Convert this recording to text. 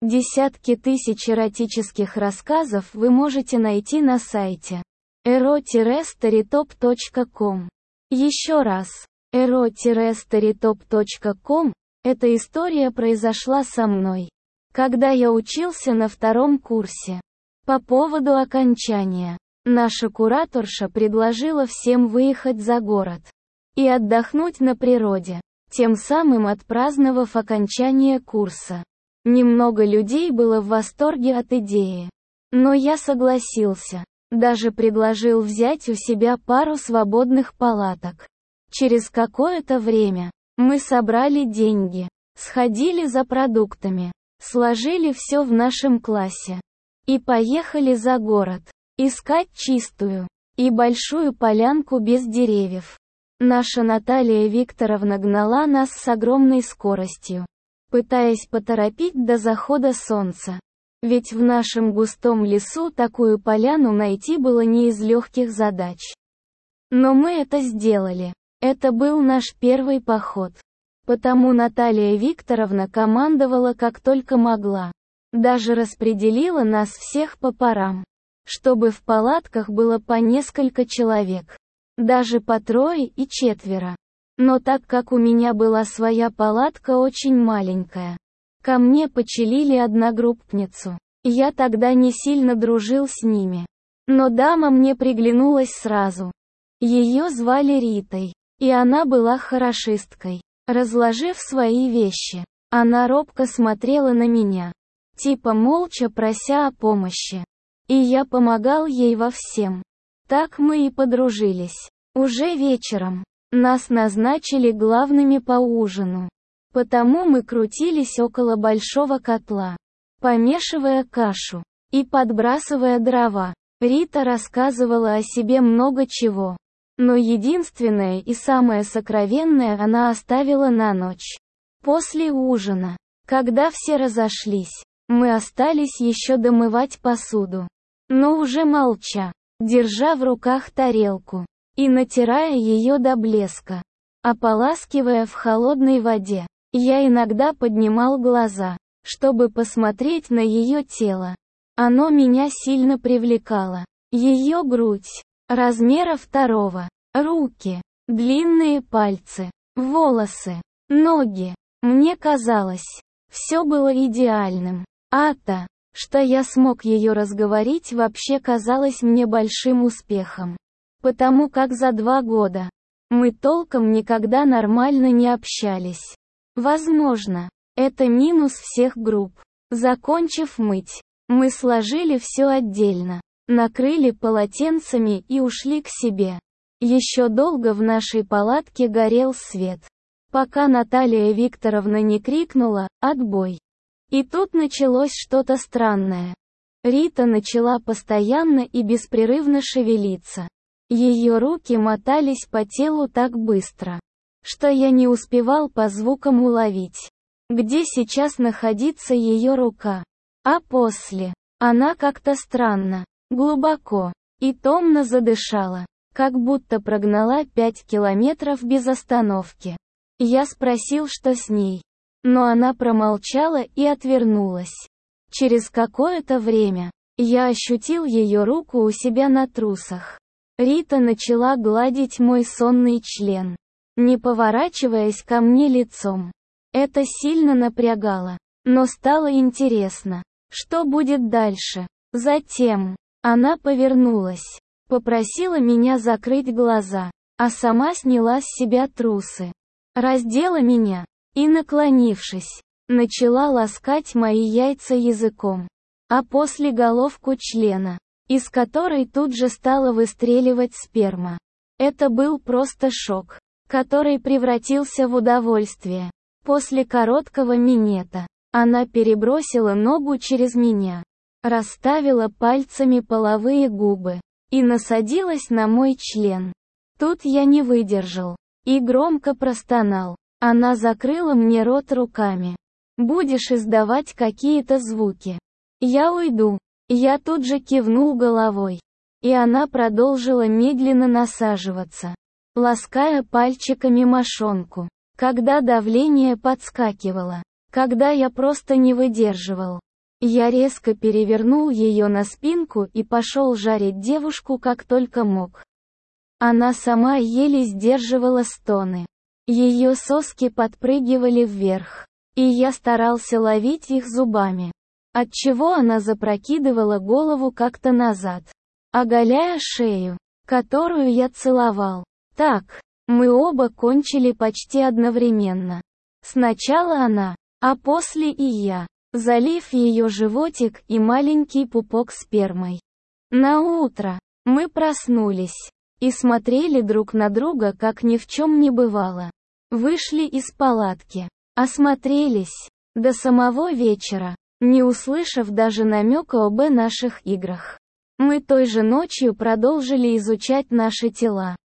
Десятки тысяч эротических рассказов вы можете найти на сайте ero-storytop.com. Еще раз, ero-storytop.com. Эта история произошла со мной, когда я учился на 2-м курсе. По поводу окончания, наша кураторша предложила всем выехать за город и отдохнуть на природе, тем самым отпраздновав окончание курса. Немного людей было в восторге от идеи, но я согласился, даже предложил взять у себя пару свободных палаток. Через какое-то время мы собрали деньги, сходили за продуктами, сложили все в нашем классе и поехали за город, искать чистую и большую полянку без деревьев. Наша Наталья Викторовна гнала нас с огромной скоростью, пытаясь поторопить до захода солнца. Ведь в нашем густом лесу такую поляну найти было не из легких задач. Но мы это сделали. Это был наш первый поход. Потому Наталья Викторовна командовала как только могла. Даже распределила нас всех по парам, чтобы в палатках было по несколько человек. Даже по 3 и 4. Но так как у меня была своя палатка очень маленькая, ко мне почелили одногруппницу. Я тогда не сильно дружил с ними. Но дама мне приглянулась сразу. Ее звали Ритой, и она была хорошисткой. Разложив свои вещи, она робко смотрела на меня, типа молча прося о помощи. И я помогал ей во всем. Так мы и подружились. Уже вечером нас назначили главными по ужину. Потому мы крутились около большого котла, помешивая кашу и подбрасывая дрова. Рита рассказывала о себе много чего. Но единственное и самое сокровенное она оставила на ночь. После ужина, когда все разошлись, мы остались еще домывать посуду. Но уже молча, держа в руках тарелку и натирая ее до блеска, ополаскивая в холодной воде. Я иногда поднимал глаза, чтобы посмотреть на ее тело. Оно меня сильно привлекало. Ее грудь, размера 2, руки, длинные пальцы, волосы, ноги. Мне казалось, все было идеальным. А то, что я смог ее разговорить, вообще казалось мне большим успехом. Потому как за 2 года мы толком никогда нормально не общались. Возможно, это минус всех групп. Закончив мыть, мы сложили все отдельно, накрыли полотенцами и ушли к себе. Еще долго в нашей палатке горел свет, пока Наталья Викторовна не крикнула «Отбой!». И тут началось что-то странное. Рита начала постоянно и беспрерывно шевелиться. Ее руки мотались по телу так быстро, что я не успевал по звукам уловить, где сейчас находится ее рука. А после, она как-то странно, глубоко и томно задышала, как будто прогнала 5 километров без остановки. Я спросил, что с ней, но она промолчала и отвернулась. Через какое-то время, я ощутил ее руку у себя на трусах. Рита начала гладить мой сонный член, не поворачиваясь ко мне лицом. Это сильно напрягало, но стало интересно, что будет дальше. Затем, она повернулась, попросила меня закрыть глаза, а сама сняла с себя трусы, раздела меня, и, наклонившись, начала ласкать мои яйца языком, а после головку члена, из которой тут же стала выстреливать сперма. Это был просто шок, который превратился в удовольствие. После короткого минета, она перебросила ногу через меня, расставила пальцами половые губы и насадилась на мой член. Тут я не выдержал и громко простонал. Она закрыла мне рот руками. «Будешь издавать какие-то звуки, я уйду». Я тут же кивнул головой, и она продолжила медленно насаживаться, лаская пальчиками мошонку, когда давление подскакивало, когда я просто не выдерживал. Я резко перевернул ее на спинку и пошел жарить девушку как только мог. Она сама еле сдерживала стоны. Ее соски подпрыгивали вверх, и я старался ловить их зубами, отчего она запрокидывала голову как-то назад, оголяя шею, которую я целовал. Так, мы оба кончили почти одновременно. Сначала она, а после и я, залив ее животик и маленький пупок спермой. На утро мы проснулись и смотрели друг на друга, как ни в чем не бывало. Вышли из палатки, осмотрелись до самого вечера, не услышав даже намека об наших играх. Мы той же ночью продолжили изучать наши тела.